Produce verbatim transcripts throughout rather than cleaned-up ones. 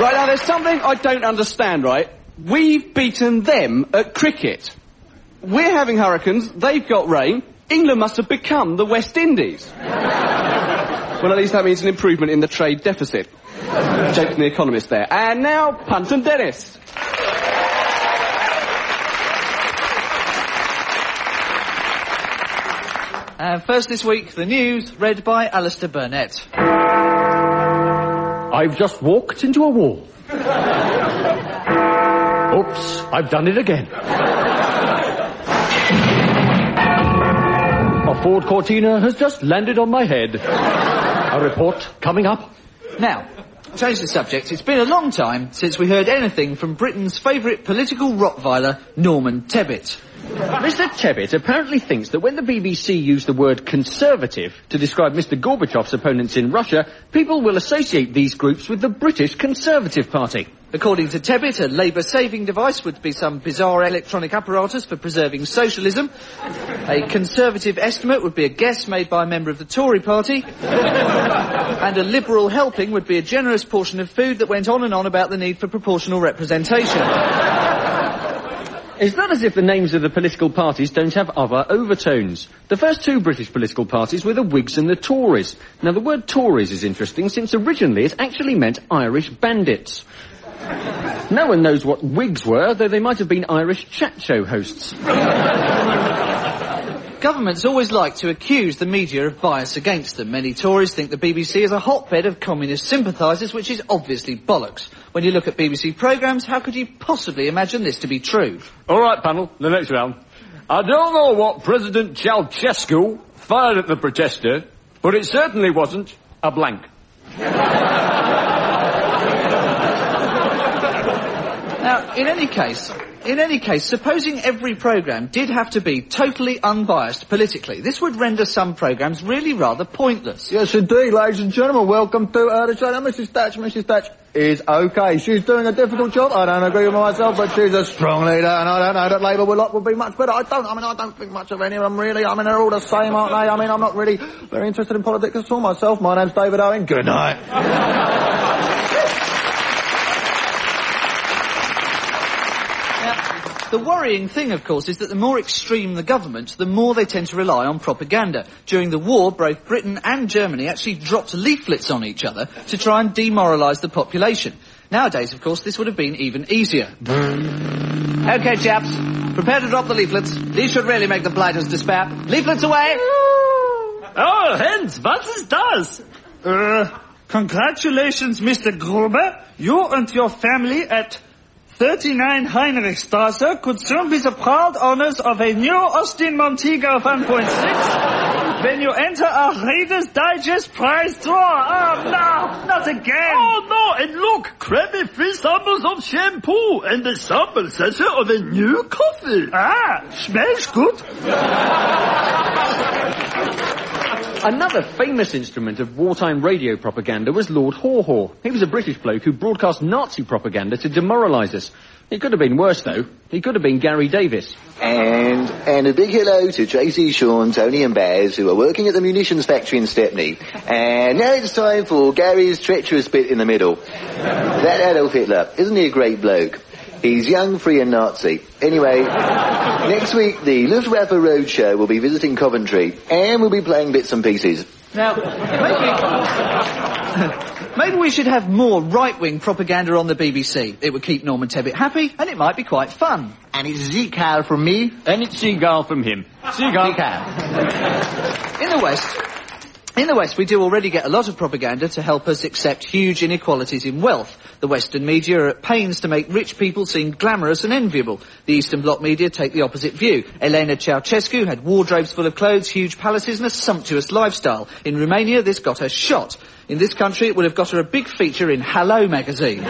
Right, now, there's something I don't understand, right? We've beaten them at cricket. We're having hurricanes, they've got rain. England must have become the West Indies. Well, at least that means an improvement in the trade deficit. Joke from The Economist there. And now, Punt and Dennis. And uh, first this week, the news, read by Alistair Burnett. I've just walked into a wall. Oops, I've done it again. A Ford Cortina has just landed on my head. A report coming up. Now, change the subject. It's been a long time since we heard anything from Britain's favourite political Rottweiler, Norman Tebbit. Mister Tebbit apparently thinks that when the B B C used the word conservative to describe Mister Gorbachev's opponents in Russia, people will associate these groups with the British Conservative Party. According to Tebbit, a Labour-saving device would be some bizarre electronic apparatus for preserving socialism. A Conservative estimate would be a guess made by a member of the Tory party. And a Liberal helping would be a generous portion of food that went on and on about the need for proportional representation. It's not as if the names of the political parties don't have other overtones. The first two British political parties were the Whigs and the Tories. Now, the word Tories is interesting since originally it actually meant Irish bandits. No one knows what Whigs were, though they might have been Irish chat show hosts. Governments always like to accuse the media of bias against them. Many Tories think the B B C is a hotbed of communist sympathisers, which is obviously bollocks. When you look at B B C programmes, how could you possibly imagine this to be true? All right, panel, the next round. I don't know what President Ceausescu fired at the protester, but it certainly wasn't a blank. Now, in any case, in any case, supposing every programme did have to be totally unbiased politically, this would render some programmes really rather pointless. Yes, indeed, ladies and gentlemen. Welcome to uh, the show. Now, Missus Thatch, Missus Thatch is okay. She's doing a difficult job. I don't agree with myself, but she's a strong leader, and I don't know that Labour would, would be much better. I don't, I mean, I don't think much of any of them, really. I mean, they're all the same, aren't they? I mean, I'm not really very interested in politics at all myself. My name's David Owen. Good night. The worrying thing, of course, is that the more extreme the government, the more they tend to rely on propaganda. During the war, both Britain and Germany actually dropped leaflets on each other to try and demoralise the population. Nowadays, of course, this would have been even easier. OK, chaps, prepare to drop the leaflets. These should really make the blighters despair. Leaflets away! Oh, Hans, what is das? Uh, congratulations, Mister Gruber. You and your family at thirty-nine Heinrichstrasse could soon be the proud owners of a new Austin Montego one point six when you enter a Reader's Digest prize draw. Oh, no, not again. Oh, no, and look, creamy free samples of shampoo and a sample sachet of a new coffee. Ah, smells good. Another famous instrument of wartime radio propaganda was Lord Haw-Haw. He was a British bloke who broadcast Nazi propaganda to demoralise us. It could have been worse, though. He could have been Gary Davis. And and a big hello to Tracy, Sean, Tony and Baz, who are working at the munitions factory in Stepney. And now it's time for Gary's treacherous bit in the middle. That Adolf Hitler, isn't he a great bloke? He's young, free and Nazi. Anyway, next week the Luftwaffe Roadshow will be visiting Coventry, and we'll be playing bits and pieces. Now, maybe, maybe we should have more right-wing propaganda on the B B C. It would keep Norman Tebbit happy, and it might be quite fun. And it's Seagal from me. And it's Seagal from him. Seagal. In the West... In the West, we do already get a lot of propaganda to help us accept huge inequalities in wealth. The Western media are at pains to make rich people seem glamorous and enviable. The Eastern Bloc media take the opposite view. Elena Ceausescu had wardrobes full of clothes, huge palaces and a sumptuous lifestyle. In Romania, this got her shot. In this country, it would have got her a big feature in Hello magazine.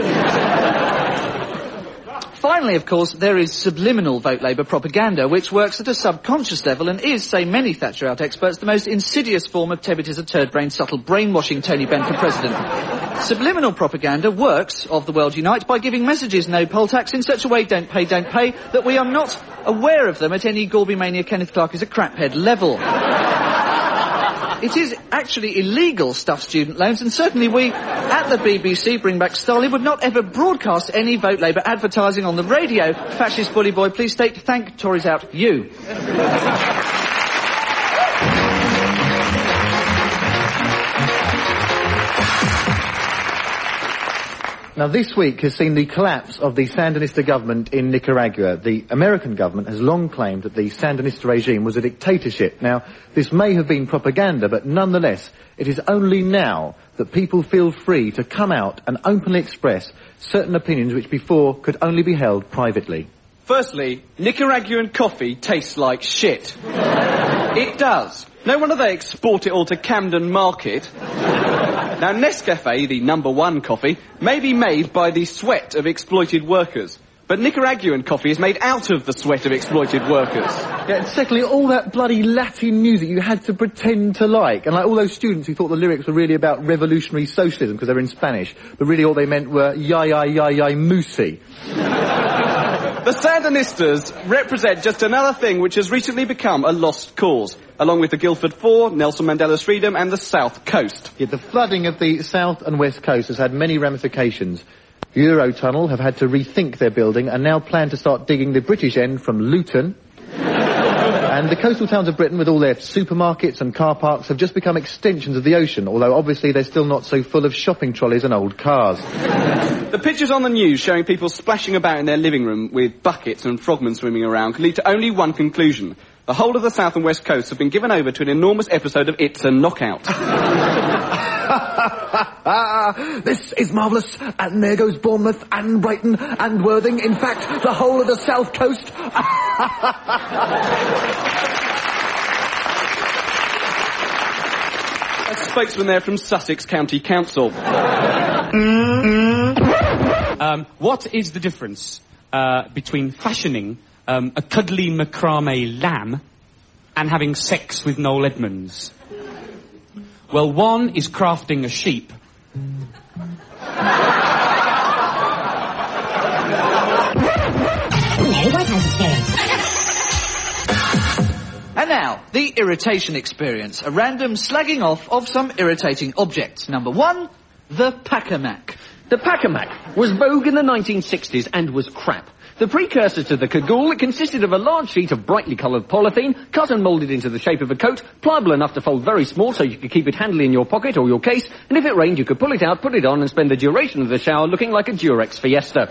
Finally, of course, there is subliminal vote Labour propaganda, which works at a subconscious level and is, say many Thatcherite experts, the most insidious form of Tebbit is a turd-brained, subtle brainwashing Tony Benn for president. Subliminal propaganda works, of the world unite, by giving messages, no poll tax, in such a way, don't pay, don't pay, that we are not aware of them at any Gorby Mania Kenneth Clark is a craphead level. It is actually illegal, stuff student loans, and certainly we... At the B B C, Bring Back Stolly would not ever broadcast any Vote Labour advertising on the radio. Fascist bully boy, please state, thank Tories out, you. Now, this week has seen the collapse of the Sandinista government in Nicaragua. The American government has long claimed that the Sandinista regime was a dictatorship. Now, this may have been propaganda, but nonetheless, it is only now that people feel free to come out and openly express certain opinions which before could only be held privately. Firstly, Nicaraguan coffee tastes like shit. It does. No wonder they export it all to Camden Market. Now, Nescafe, the number one coffee, may be made by the sweat of exploited workers. But Nicaraguan coffee is made out of the sweat of exploited workers. Yeah, and secondly, all that bloody Latin music you had to pretend to like. And like all those students who thought the lyrics were really about revolutionary socialism because they were in Spanish. But really all they meant were yai yai yai yai moosey. The Sandinistas represent just another thing which has recently become a lost cause, along with the Guildford Four, Nelson Mandela's freedom and the South Coast. Yeah, the flooding of the South and West Coast has had many ramifications. Eurotunnel have had to rethink their building and now plan to start digging the British end from Luton. And the coastal towns of Britain, with all their supermarkets and car parks, have just become extensions of the ocean, although obviously they're still not so full of shopping trolleys and old cars. The pictures on the news showing people splashing about in their living room with buckets and frogmen swimming around can lead to only one conclusion. The whole of the South and West Coast have been given over to an enormous episode of It's a Knockout. This is marvellous, and there goes Bournemouth and Brighton and Worthing. In fact, the whole of the South Coast. A spokesman there from Sussex County Council. Um, what is the difference uh, between fashioning um, a cuddly macrame lamb and having sex with Noel Edmonds? Well, one is crafting a sheep. And now, the irritation experience. A random slagging off of some irritating objects. Number one, the Packer-Mac. The Packer-Mac was vogue in the nineteen sixties and was crap. The precursor to the Cagoule, it consisted of a large sheet of brightly coloured polythene, cut and moulded into the shape of a coat, pliable enough to fold very small so you could keep it handily in your pocket or your case, and if it rained you could pull it out, put it on and spend the duration of the shower looking like a Durex Fiesta.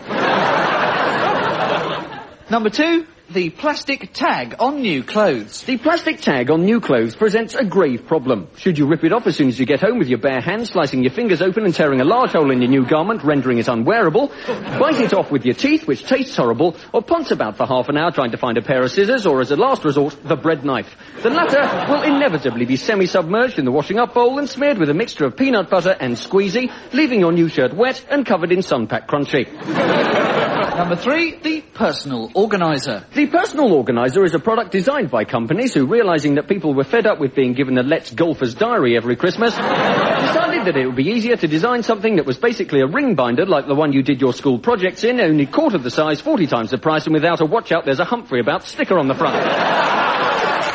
Number two, the plastic tag on new clothes. The plastic tag on new clothes presents a grave problem. Should you rip it off as soon as you get home with your bare hands, slicing your fingers open and tearing a large hole in your new garment, rendering it unwearable, bite it off with your teeth, which tastes horrible, or ponce about for half an hour trying to find a pair of scissors, or as a last resort, the bread knife. The latter will inevitably be semi-submerged in the washing up bowl and smeared with a mixture of peanut butter and squeezy, leaving your new shirt wet and covered in Sunpack Crunchy. Number three, the personal organiser. The personal organiser is a product designed by companies who, realising that people were fed up with being given a Let's Golfer's Diary every Christmas, decided that it would be easier to design something that was basically a ring binder like the one you did your school projects in, only quarter the size, forty times the price, and without a watch out there's a Humphrey about sticker on the front.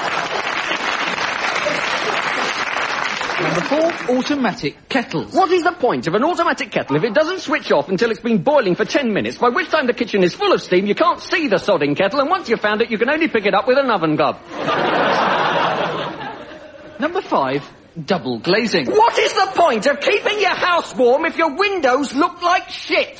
Number four, automatic kettles. What is the point of an automatic kettle if it doesn't switch off until it's been boiling for ten minutes, by which time the kitchen is full of steam, you can't see the sodding kettle, and once you've found it, you can only pick it up with an oven glove? Number five, double glazing. What is the point of keeping your house warm if your windows look like shit?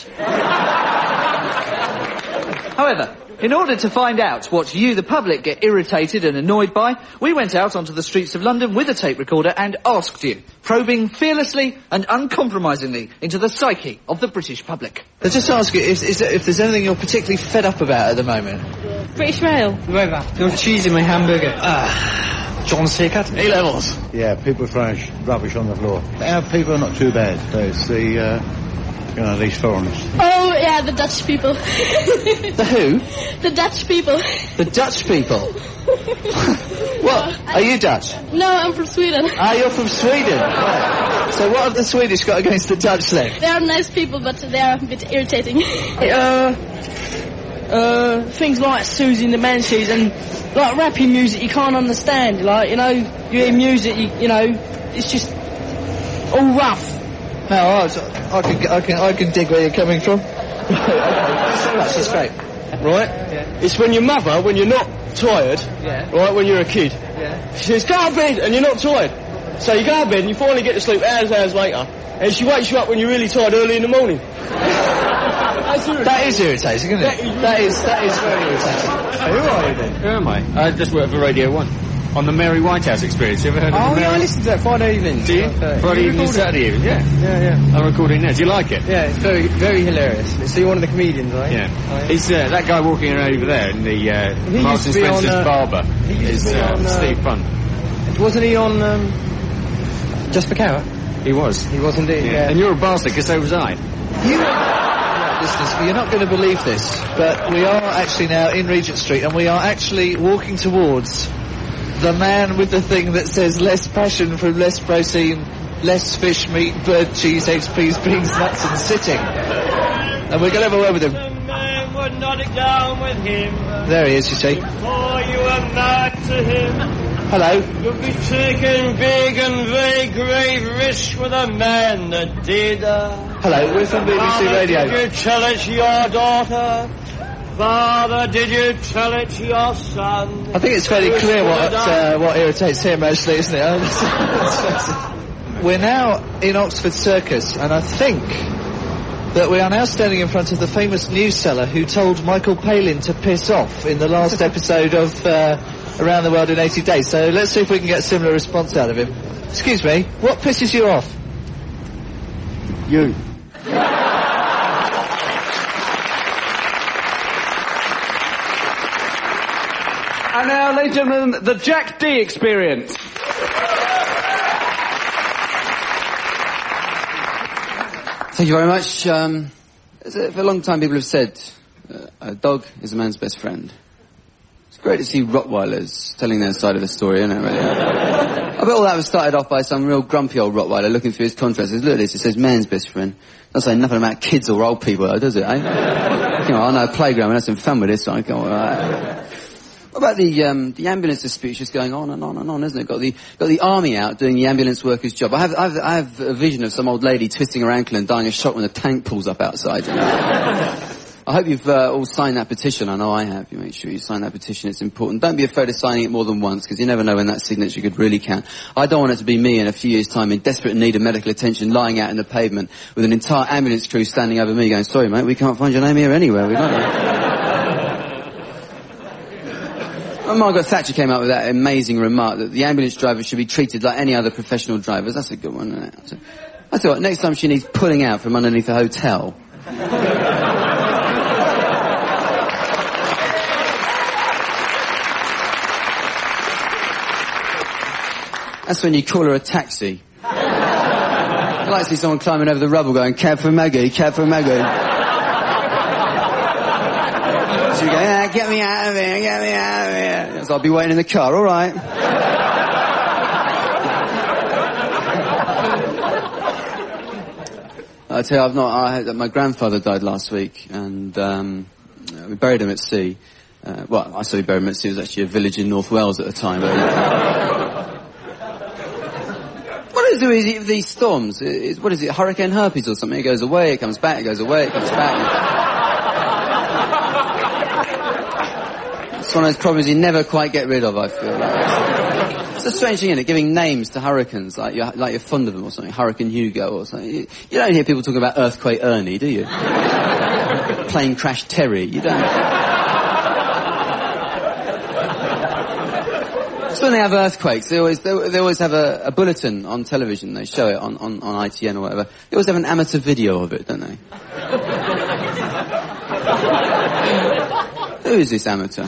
However, in order to find out what you, the public, get irritated and annoyed by, we went out onto the streets of London with a tape recorder and asked you, probing fearlessly and uncompromisingly into the psyche of the British public. Let's just ask you if, is there, if there's anything you're particularly fed up about at the moment. British Rail. The weather. No cheese in my hamburger. Ah, John Seacat. A-levels. Yeah, people throwing rubbish on the floor. Our people are not too bad. There's the, uh, you know, these foreigners. Oh, yeah, the Dutch people. The who? The Dutch people. The Dutch people? What? Are you Dutch? No, I'm from Sweden. Ah, you're from Sweden? Right. So what have the Swedish got against the Dutch then? They are nice people, but they are a bit irritating. uh, uh, things like Susie and the Banshees and, like, rapping music you can't understand. Like, you know, you hear music, you, you know, it's just all rough. No, I, was, I, can, I, can, I can dig where you're coming from. That's just great. Right? Yeah. It's when your mother, when you're not tired, Yeah. right, when you're a kid, Yeah. she says, go to bed, and you're not tired. So you go to bed and you finally get to sleep hours and hours later, and she wakes you up when you're really tired early in the morning. That is irritating, isn't it? That is, that is very irritating. Who are you then? Who am I? I just work for Radio one. On the Mary Whitehouse Experience. You ever heard of Oh, the yeah, Mary? I listened to that Friday evening. Do you? Uh, Friday you evening, recorded it? Saturday evening, yeah. Yeah, yeah. I'm recording now. Do you like it? Yeah, it's very, very hilarious. So you're one of the comedians, right? Yeah. Oh, yeah. He's, uh, that guy walking around over there in the, uh, He Marks used and to be on, Spencer's uh, barber. he used is, to be uh, on, uh, Steve Bunn. Wasn't he on, um, Just for Carrot? He was. He was indeed, Yeah. yeah. And you're a bastard, because so was I. You... Right, listeners, you're not going to believe this, but we are actually now in Regent Street, and we are actually walking towards the man with the thing that says less passion from less protein, less fish, meat, bird, cheese, eggs, peas, beans, nuts, and sitting. And we're going to have a word with him. The man would not down with him. There he is, you see. Before you were mad to him. Hello. You'll be taking big and very grave risk with a man that did. Uh, Hello, we're from B B C Father, Radio. Did you tell it to your daughter? Father, did you tell it to your son? I think it's fairly clear what uh, what irritates him, actually, isn't it? We're now in Oxford Circus, and I think that we are now standing in front of the famous news seller who told Michael Palin to piss off in the last episode of uh, Around the World in eighty days. So let's see if we can get a similar response out of him. Excuse me, what pisses you off? You. And now, ladies and gentlemen, the Jack D experience. Thank you very much. Um, for a long time people have said uh, a dog is a man's best friend. It's great to see Rottweilers telling their side of the story, isn't it, really? I bet all that was started off by some real grumpy old Rottweiler looking through his contract. Says, look at this, it says man's best friend. Doesn't say nothing about kids or old people, though, does it, eh? You know, I know a playground and have some fun with this, so I go, all right. What about the um, the ambulance dispute just going on and on and on, isn't it? Got the got the army out doing the ambulance workers' job. I have I have, I have a vision of some old lady twisting her ankle and dying of shock when the tank pulls up outside. You know? I hope you've uh, all signed that petition. I know I have. You make sure you sign that petition. It's important. Don't be afraid of signing it more than once, because you never know when that signature could really count. I don't want it to be me in a few years' time in desperate need of medical attention, lying out in the pavement with an entire ambulance crew standing over me going, sorry mate, we can't find your name here anywhere. We don't When Margaret Thatcher came up with that amazing remark that the ambulance driver should be treated like any other professional drivers, that's a good one, isn't it? So, I thought, next time she needs pulling out from underneath a hotel. That's when you call her a taxi. I like to see someone climbing over the rubble going, cab for Maggie, cab for Maggie. So you go, ah, get me out of here, get me out of here. So I'll be waiting in the car, all right. I tell you, I've not. I had, my grandfather died last week, and um, we buried him at sea. Uh, well, I say we buried him at sea. It was actually a village in North Wales at the time. But, what is it with these storms? Is, what is it, hurricane herpes or something? It goes away, it comes back, it goes away, it comes back. It's one of those problems you never quite get rid of, I feel like. It's a strange thing, isn't it? Giving names to hurricanes, like you're, like you're fond of them or something. Hurricane Hugo or something. You, you don't hear people talking about Earthquake Ernie, do you? Plane Crash Terry, you don't. So when they have earthquakes, they always, they, they always have a, a bulletin on television. They show it on, on, on I T N or whatever. They always have an amateur video of it, don't they? Who is this amateur?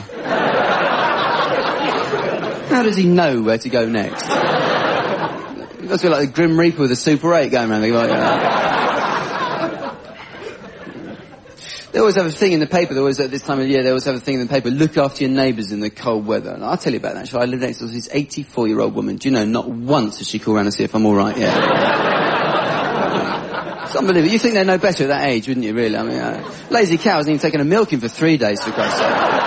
How does he know where to go next? He must be like the Grim Reaper with a Super eight going around. Like, uh... They always have a thing in the paper. They always, at this time of year, they always have a thing in the paper. Look after your neighbours in the cold weather. And I'll tell you about that. Actually, I live next to this eighty-four-year-old woman. Do you know, not once has she called around to see if I'm all right yet. It's unbelievable. You think they know better at that age, wouldn't you, really? I mean, uh, lazy cow hasn't even taken a milking for three days, for Christ's sake.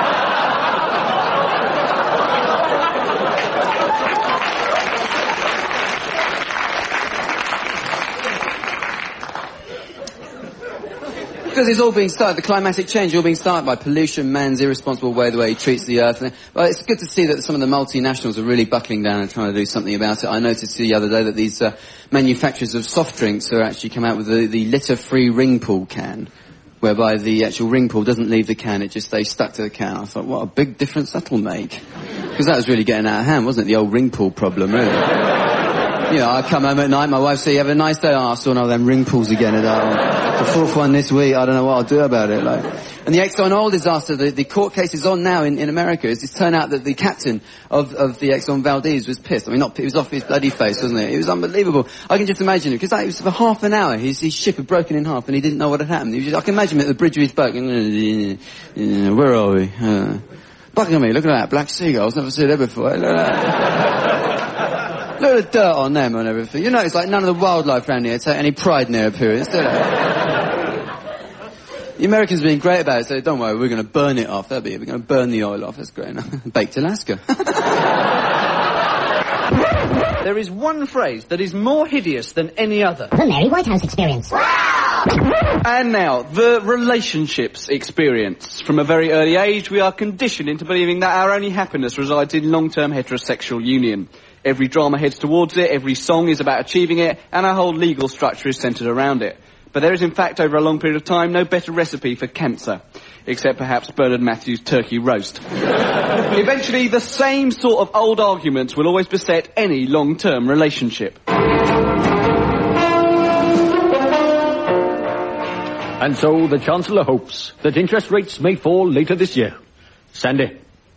Because it's all being started, the climatic change, all being started by pollution, man's irresponsible way, the way he treats the earth. And, well, it's good to see that some of the multinationals are really buckling down and trying to do something about it. I noticed the other day that these uh, manufacturers of soft drinks are actually come out with the, the litter-free ring pool can, whereby the actual ring pool doesn't leave the can, it just stays stuck to the can. I thought, what a big difference that'll make. Because that was really getting out of hand, wasn't it? The old ring pool problem, really. You know, I come home at night, my wife says, you have a nice day. Oh, I saw one of them ring pools again. And, oh, the fourth one this week, I don't know what I'll do about it. Like. And the Exxon oil disaster, the, the court case is on now in, in America. It's, it's turned out that the captain of, of the Exxon Valdez was pissed. I mean, not, it was off his bloody face, wasn't it? It was unbelievable. I can just imagine it, because like, it was for half an hour. His, his ship had broken in half and he didn't know what had happened. He was just, I can imagine him at the bridge of his boat. Where are we? Uh, Bucking at me, look at that, black seagulls, never seen that before. Look at that. Look at the dirt on them and everything. You know, it's like none of the wildlife around here take any pride in their appearance, do they? The Americans have been great about it, so don't worry, we're going to burn it off. That'll be it. We're going to burn the oil off. That's great. Baked Alaska. There is one phrase that is more hideous than any other. The Mary Whitehouse experience. And now, the relationships experience. From a very early age, we are conditioned into believing that our only happiness resides in long-term heterosexual union. Every drama heads towards it, every song is about achieving it, and our whole legal structure is centred around it. But there is, in fact, over a long period of time, no better recipe for cancer, except perhaps Bernard Matthews' turkey roast. Eventually, the same sort of old arguments will always beset any long-term relationship. And so the Chancellor hopes that interest rates may fall later this year. Sandy.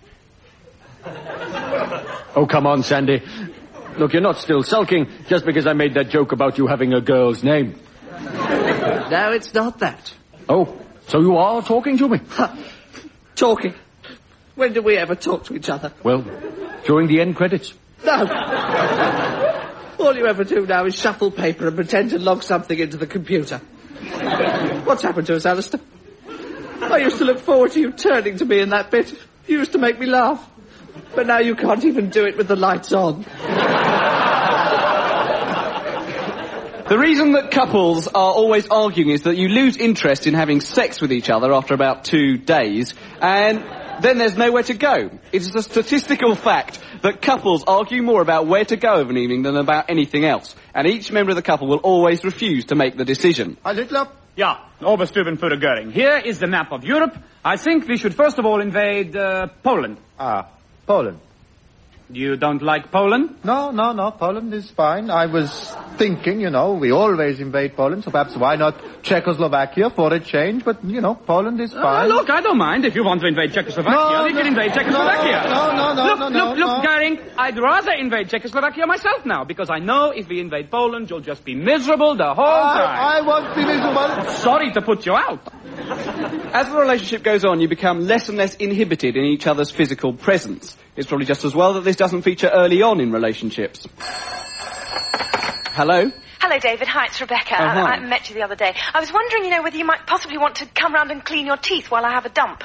Oh, come on, Sandy. Look, you're not still sulking just because I made that joke about you having a girl's name. No, it's not that. Oh, so you are talking to me? Talking? When did we ever talk to each other? Well, during the end credits. No. All you ever do now is shuffle paper and pretend to log something into the computer. What's happened to us, Alistair? I used to look forward to you turning to me in that bit. You used to make me laugh. But now you can't even do it with the lights on. The reason that couples are always arguing is that you lose interest in having sex with each other after about two days, and then there's nowhere to go. It's a statistical fact that couples argue more about where to go of an evening than about anything else, and each member of the couple will always refuse to make the decision. Yeah, Oberstubenführer Göring. Here is the map of Europe. I think we should first of all invade uh, Poland. Ah, Poland. You don't like Poland? No, no, no, Poland is fine. I was thinking, you know, we always invade Poland, so perhaps why not Czechoslovakia for a change, but, you know, Poland is fine. Uh, look, I don't mind if you want to invade Czechoslovakia. No, we no, can invade Czechoslovakia. No, no, no, look, no, look, no, look, no. look, Göring, I'd rather invade Czechoslovakia myself now, because I know if we invade Poland, you'll just be miserable the whole time. I, I won't be miserable. Sorry to put you out. As the relationship goes on, you become less and less inhibited in each other's physical presence. It's probably just as well that this doesn't feature early on in relationships. Hello? Hello, David. Hi, it's Rebecca. Oh, hi. I, I met you the other day. I was wondering, you know, whether you might possibly want to come round and clean your teeth while I have a dump.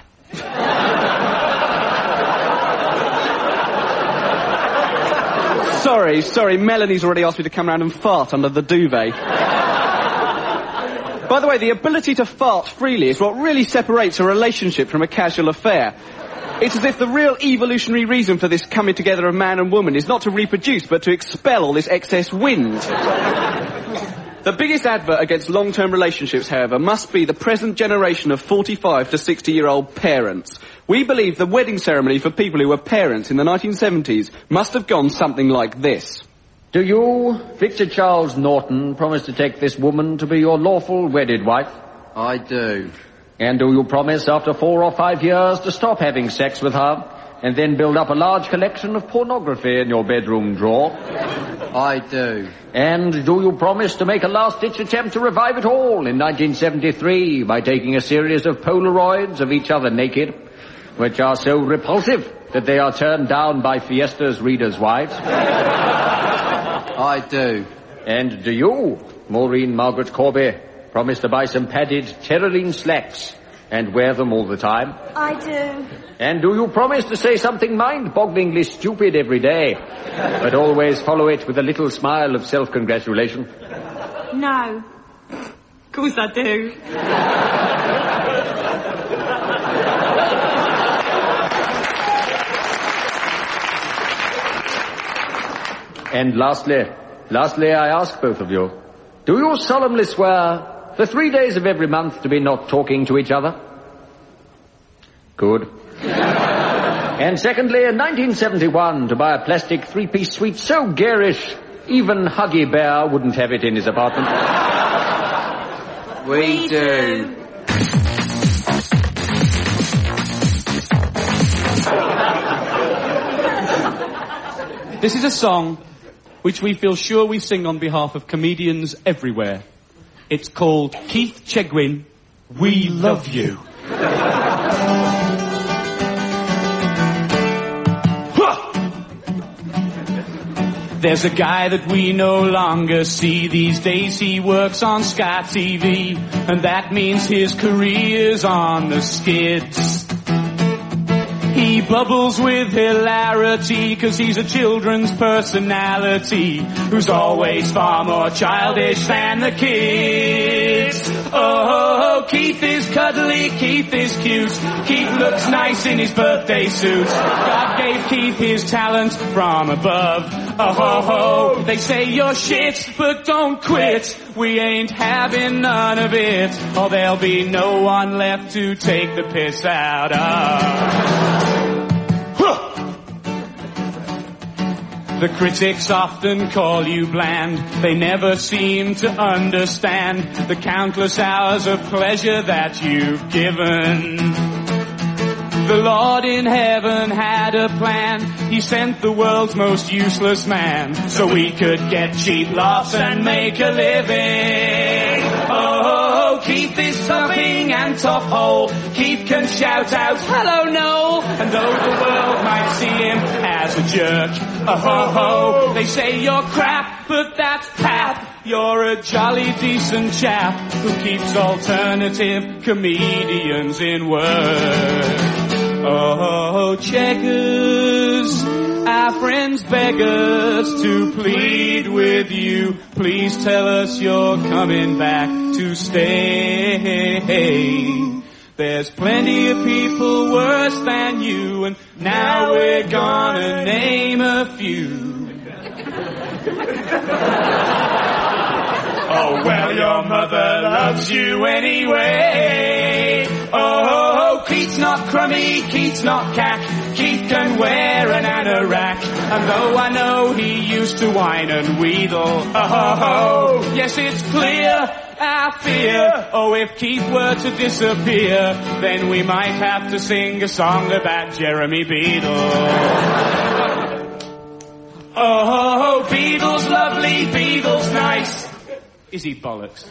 Sorry, sorry, Melanie's already asked me to come round and fart under the duvet. By the way, the ability to fart freely is what really separates a relationship from a casual affair. It's as if the real evolutionary reason for this coming together of man and woman is not to reproduce, but to expel all this excess wind. The biggest advert against long-term relationships, however, must be the present generation of forty-five to sixty-year-old parents. We believe the wedding ceremony for people who were parents in the nineteen seventies must have gone something like this. Do you, Victor Charles Norton, promise to take this woman to be your lawful wedded wife? I do. And do you promise after four or five years to stop having sex with her and then build up a large collection of pornography in your bedroom drawer? I do. And do you promise to make a last-ditch attempt to revive it all in nineteen seventy-three by taking a series of Polaroids of each other naked, which are so repulsive that they are turned down by Fiesta's readers' wives? I do. And do you, Maureen Margaret Corby, promise to buy some padded Tyrolean slacks and wear them all the time? I do. And do you promise to say something mind-bogglingly stupid every day, but always follow it with a little smile of self-congratulation? No. Of course I do. And lastly, lastly, I ask both of you, do you solemnly swear for three days of every month to be not talking to each other? Good. And secondly, in nineteen seventy-one, to buy a plastic three-piece suite so garish, even Huggy Bear wouldn't have it in his apartment. We do. This is a song which we feel sure we sing on behalf of comedians everywhere. It's called Keith Chegwin, We Love You. There's a guy that we no longer see these days. He works on Sky T V, and that means his career's on the skids. He bubbles with hilarity, cause he's a children's personality who's always far more childish than the kids. Oh, Keith is cuddly, Keith is cute, Keith looks nice in his birthday suit. God gave Keith his talent from above. Oh ho ho, they say you're shit, but don't quit. We ain't having none of it, or there'll be no one left to take the piss out of. The critics often call you bland. They never seem to understand the countless hours of pleasure that you've given. The Lord in heaven had a plan. He sent the world's most useless man so we could get cheap laughs and make a living. Oh, Keith is topping and top hole. Keith can shout out, hello, Noel. And though the world might see him as a jerk, oh, ho, ho, they say you're crap, but that's pap. You're a jolly decent chap who keeps alternative comedians in work. Oh, checkers, our friends beg us to plead with you. Please tell us you're coming back to stay. There's plenty of people worse than you, and now we're gonna name a few. Oh, well, your mother loves you anyway. Oh, Keith's not crummy, Keith's not cack. Keith can wear an anorak. And though I know he used to whine and wheedle, oh, yes, it's clear, our fear. Oh, if Keith were to disappear, then we might have to sing a song about Jeremy Beadle. Oh, Beadle's lovely, Beadle's nice. Is he bollocks?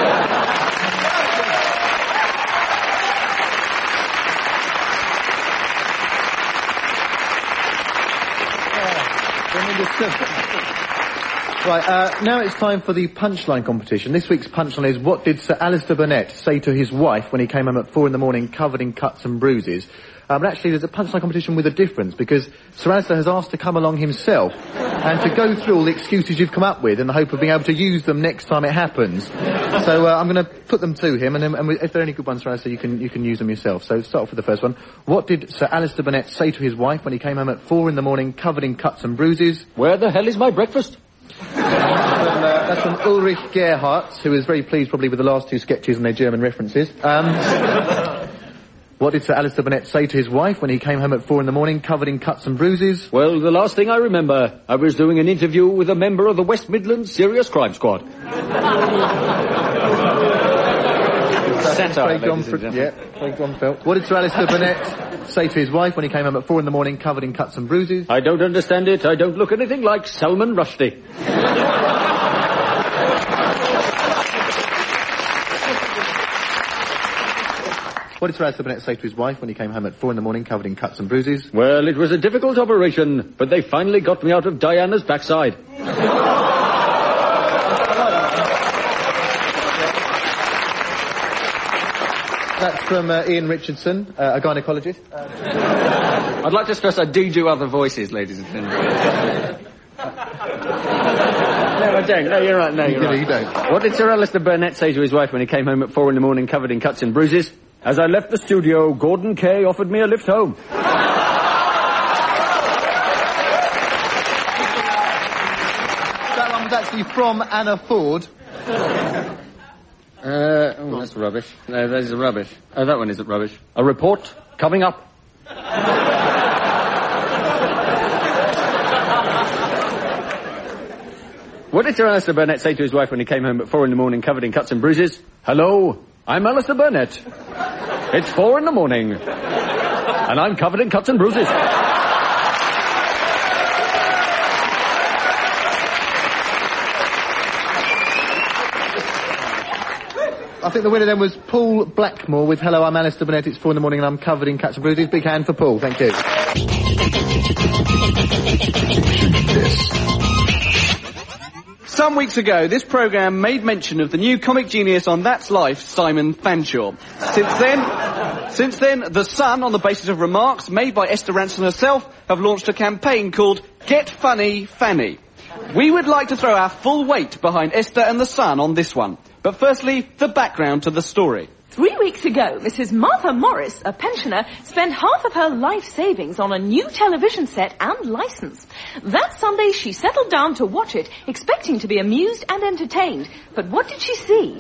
Right, uh, now it's time for the punchline competition. This week's punchline is, what did Sir Alistair Burnett say to his wife when he came home at four in the morning covered in cuts and bruises? Um, but actually, there's a punchline competition with a difference, because Sir Alistair has asked to come along himself and to go through all the excuses you've come up with in the hope of being able to use them next time it happens. So uh, I'm going to put them to him, and, then, and if there are any good ones, Sir Alistair, you can, you can use them yourself. So start off with the first one. What did Sir Alistair Burnett say to his wife when he came home at four in the morning covered in cuts and bruises? Where the hell is my breakfast? That's from, uh, that's from Ulrich Gerhardt, who was very pleased probably with the last two sketches and their German references. Um, what did Sir Alistair Burnett say to his wife when he came home at four in the morning covered in cuts and bruises? Well, the last thing I remember, I was doing an interview with a member of the West Midlands Serious Crime Squad. Craig John, yeah, Craig John Felt. What did Sir Alistair Burnett say to his wife when he came home at four in the morning covered in cuts and bruises? I don't understand it. I don't look anything like Salman Rushdie. What did Sir Alistair Burnett say to his wife when he came home at four in the morning covered in cuts and bruises? Well, it was a difficult operation, but they finally got me out of Diana's backside. That's from uh, Ian Richardson, uh, a gynaecologist. Uh, I'd like to stress I do do other voices, ladies and gentlemen. No, I don't. No, you're right. No, you're you right. You don't. What did Sir Alistair Burnett say to his wife when he came home at four in the morning covered in cuts and bruises? As I left the studio, Gordon Kay offered me a lift home. actually from Anna Ford. Uh, oh, that's rubbish. No, that is rubbish. Oh, that one isn't rubbish. A report coming up. What did Sir Alistair Burnett say to his wife when he came home at four in the morning covered in cuts and bruises? Hello, I'm Alistair Burnett. It's four in the morning. And I'm covered in cuts and bruises. I think the winner then was Paul Blackmore with Hello, I'm Alistair Burnett, it's four in the morning and I'm covered in cuts and bruises. Big hand for Paul, thank you. Some weeks ago, this programme made mention of the new comic genius on That's Life, Simon Fanshawe. Since then, since then, The Sun, on the basis of remarks made by Esther Ranson herself, have launched a campaign called Get Funny, Fanny. We would like to throw our full weight behind Esther and The Sun on this one. But firstly, the background to the story. Three weeks ago, Missus Martha Morris, a pensioner, spent half of her life savings on a new television set and license. That Sunday, she settled down to watch it, expecting to be amused and entertained. But what did she see?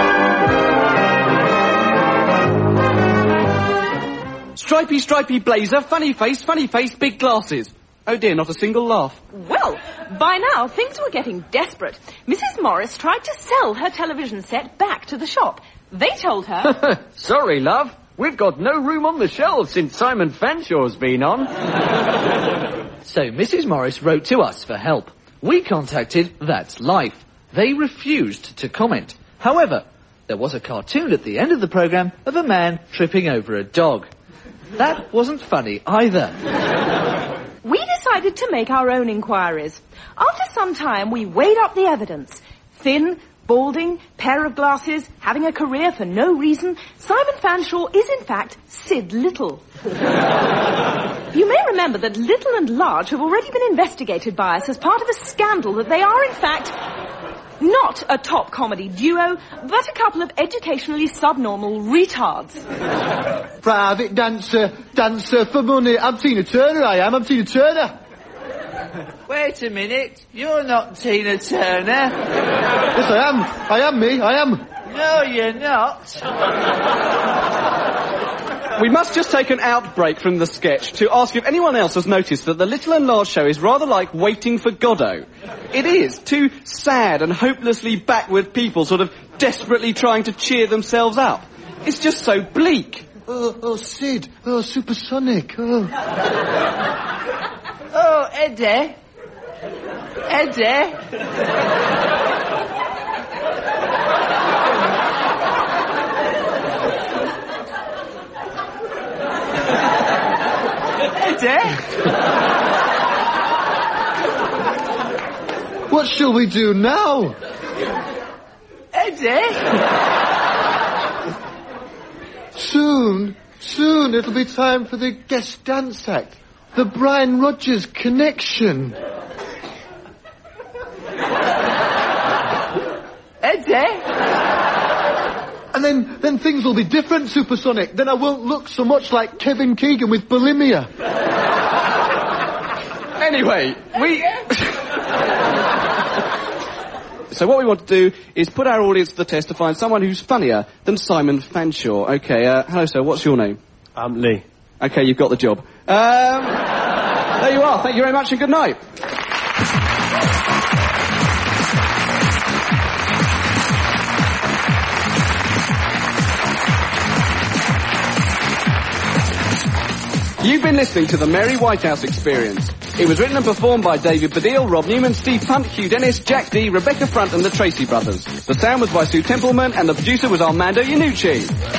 Stripy, stripy blazer, funny face, funny face, big glasses. Oh dear, not a single laugh. Well, by now, things were getting desperate. Missus Morris tried to sell her television set back to the shop. They told her... Sorry, love. We've got no room on the shelves since Simon Fanshawe's been on. So Missus Morris wrote to us for help. We contacted That's Life. They refused to comment. However, there was a cartoon at the end of the programme of a man tripping over a dog. That wasn't funny either. We decided to make our own inquiries. After some time, we weighed up the evidence. Thin, balding, pair of glasses, having a career for no reason, Simon Fanshawe is in fact Sid Little. You may remember that Little and Large have already been investigated by us as part of a scandal that they are in fact not a top comedy duo, but a couple of educationally subnormal retards. Private dancer, dancer for money. I'm Tina Turner, I am. I'm Tina Turner. Wait a minute. You're not Tina Turner. Yes, I am. I am me. I am. No, you're not. We must just take an outbreak from the sketch to ask if anyone else has noticed that the Little and Large show is rather like Waiting for Godot. It is. Two sad and hopelessly backward people sort of desperately trying to cheer themselves up. It's just so bleak. Oh, oh, Sid. Oh, Supersonic. Oh. Oh, Eddie. Eddie. Eddie. What shall we do now? Eddie. Soon, soon it'll be time for the guest dance act. The Brian Rogers Connection. Eddie? And then, then things will be different, Supersonic. Then I won't look so much like Kevin Keegan with bulimia. Anyway, we... So what we want to do is put our audience to the test to find someone who's funnier than Simon Fanshawe. Okay, uh, hello sir, what's your name? I'm Lee. Okay, you've got the job. Um, there you are. Thank you very much and good night. You've been listening to the Mary Whitehouse Experience. It was written and performed by David Baddiel, Rob Newman, Steve Punt, Hugh Dennis, Jack Dee, Rebecca Front and the Tracy Brothers. The sound was by Sue Templeman and the producer was Armando Iannucci.